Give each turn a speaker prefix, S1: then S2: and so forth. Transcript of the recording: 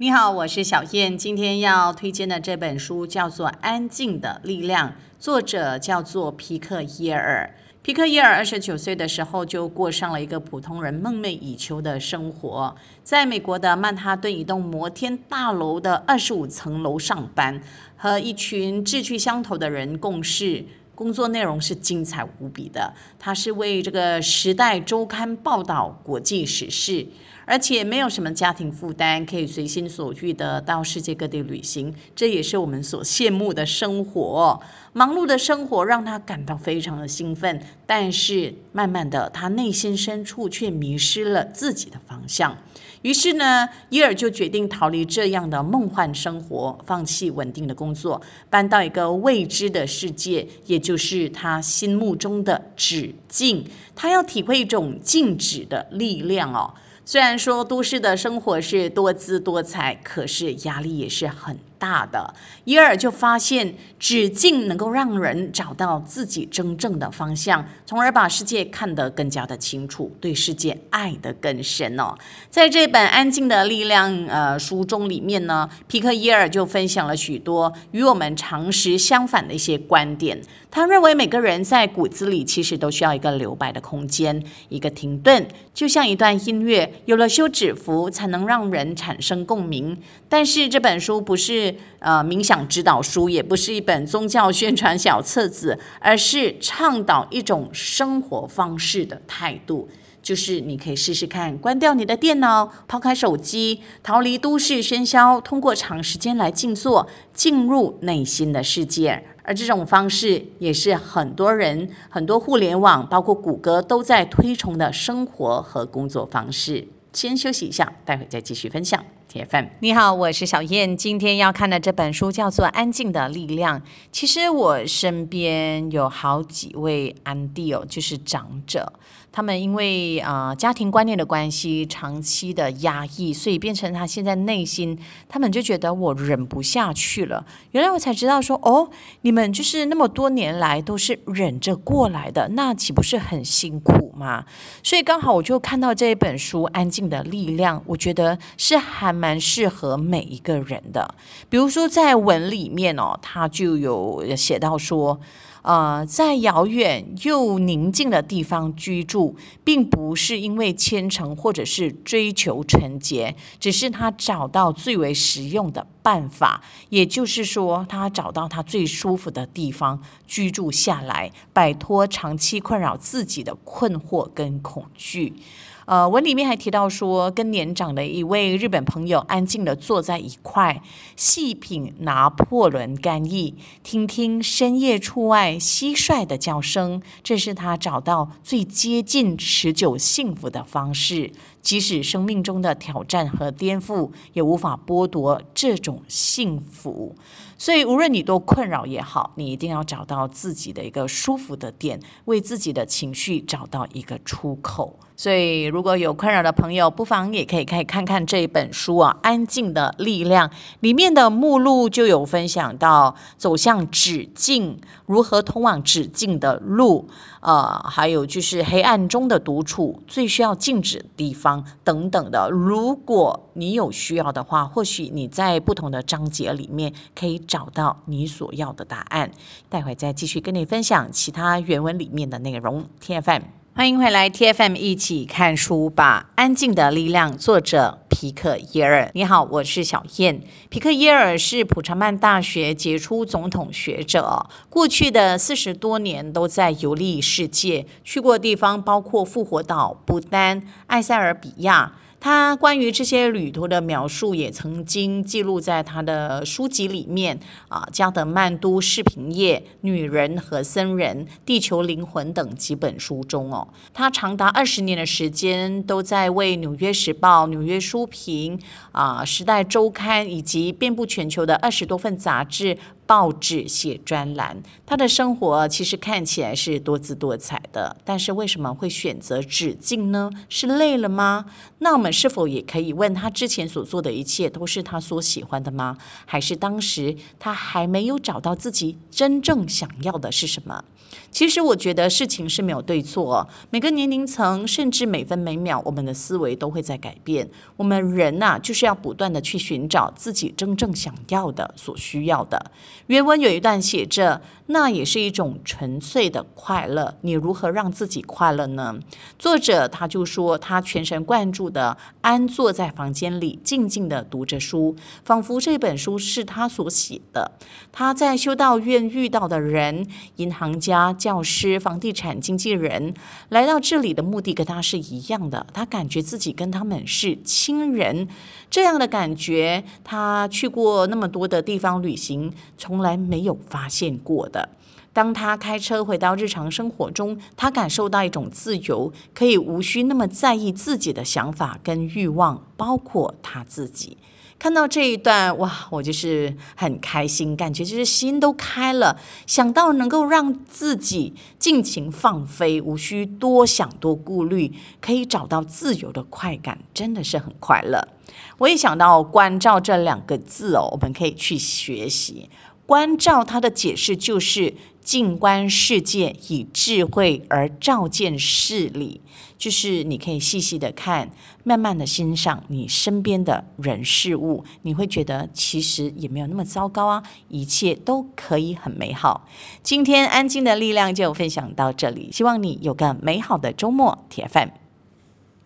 S1: 你好，我是小燕。今天要推荐的这本书叫做《安静的力量》，作者叫做皮克耶尔。皮克耶尔29岁的时候就过上了一个普通人梦寐以求的生活，在美国的曼哈顿一栋摩天大楼的25层楼上班，和一群志趣相投的人共事。工作内容是精彩无比的，他是为这个《时代周刊》报道国际时事，而且没有什么家庭负担，可以随心所欲的到世界各地旅行，这也是我们所羡慕的生活。忙碌的生活让他感到非常的兴奋，但是慢慢的，他内心深处却迷失了自己的方向。于是呢，耶尔就决定逃离这样的梦幻生活，放弃稳定的工作，搬到一个未知的世界，也就是他心目中的止境。他要体会一种静止的力量哦。虽然说都市的生活是多姿多彩，可是压力也是很大的。耶尔就发现止境能够让人找到自己真正的方向，从而把世界看得更加的清楚，对世界爱得更深哦。在这本《安静的力量》书中里面呢，皮克耶尔就分享了许多与我们常识相反的一些观点。他认为每个人在骨子里其实都需要一个留白的空间，一个停顿，就像一段音乐，有了休止符才能让人产生共鸣。但是这本书不是冥想指导书，也不是一本宗教宣传小册子，而是倡导一种生活方式的态度。就是你可以试试看，关掉你的电脑，抛开手机，逃离都市喧嚣，通过长时间来静坐，进入内心的世界。而这种方式也是很多人、很多互联网，包括谷歌都在推崇的生活和工作方式。先休息一下，待会再继续分享。TFM， 你好，我是小燕。今天要看的这本书叫做《安静的力量》。其实我身边有好几位安弟哦，就是长者，他们因为家庭观念的关系，长期的压抑，所以变成他现在内心，他们就觉得我忍不下去了。原来我才知道说，哦，你们就是那么多年来都是忍着过来的，那岂不是很辛苦吗？所以刚好我就看到这一本书《安静的力量》，我觉得是还蛮适合每一个人的。比如说在文里面哦，他就有写到说，在遥远又宁静的地方居住，并不是因为虔诚或者是追求纯洁，只是他找到最为实用的办法，也就是说，他找到他最舒服的地方居住下来，摆脱长期困扰自己的困惑跟恐惧。文里面还提到说，跟年长的一位日本朋友安静地坐在一块，细品拿破仑干邑，听听深夜出外蟋蟀的叫声，这是他找到最接近持久幸福的方式。即使生命中的挑战和颠覆，也无法剥夺这种幸福。所以无论你多困扰也好，你一定要找到自己的一个舒服的点，为自己的情绪找到一个出口。所以如果有困扰的朋友，不妨也可以看看这一本书啊，《安静的力量》里面的目录就有分享到走向止境，如何通往止境的路，还有就是黑暗中的独处，最需要静止的地方等等的。如果你有需要的话，或许你在不同的章节里面可以找到你所要的答案。待会再继续跟你分享其他原文里面的内容。TFM， 欢迎回来 TFM 一起看书吧。安静的力量，作者皮克耶尔。你好，我是小燕。皮克耶尔是普查曼大学杰出总统学者，过去的40多年都在游历世界，去过的地方包括复活岛、不丹、埃塞俄比亚。他关于这些旅途的描述也曾经记录在他的书籍里面加德曼都视频业、女人和僧人、地球灵魂等几本书中哦。他长达20年的时间都在为纽约时报、纽约书评、时代周刊以及遍布全球的20多份杂志报纸写专栏。他的生活其实看起来是多姿多彩的，但是为什么会选择止境呢？是累了吗？那我们是否也可以问他之前所做的一切都是他所喜欢的吗？还是当时他还没有找到自己真正想要的是什么？其实我觉得事情是没有对错，每个年龄层甚至每分每秒我们的思维都会在改变。我们人就是要不断的去寻找自己真正想要的所需要的。原文有一段写着，那也是一种纯粹的快乐，你如何让自己快乐呢？作者他就说，他全神贯注的安坐在房间里静静的读着书，仿佛这本书是他所写的。他在修道院遇到的人，银行家、教师、房地产经纪人，来到这里的目的跟他是一样的，他感觉自己跟他们是亲人。这样的感觉，他去过那么多的地方旅行，从来没有发现过的。当他开车回到日常生活中，他感受到一种自由，可以无需那么在意自己的想法跟欲望，包括他自己。看到这一段，哇，我就是很开心，感觉就是心都开了，想到能够让自己尽情放飞，无需多想多顾虑，可以找到自由的快感，真的是很快乐。我也想到关照这两个字我们可以去学习。关照它的解释就是静观世界，以智慧而照见事理，就是你可以细细的看，慢慢的欣赏你身边的人事物，你会觉得其实也没有那么糟糕啊，一切都可以很美好。今天安静的力量就分享到这里，希望你有个美好的周末。TFM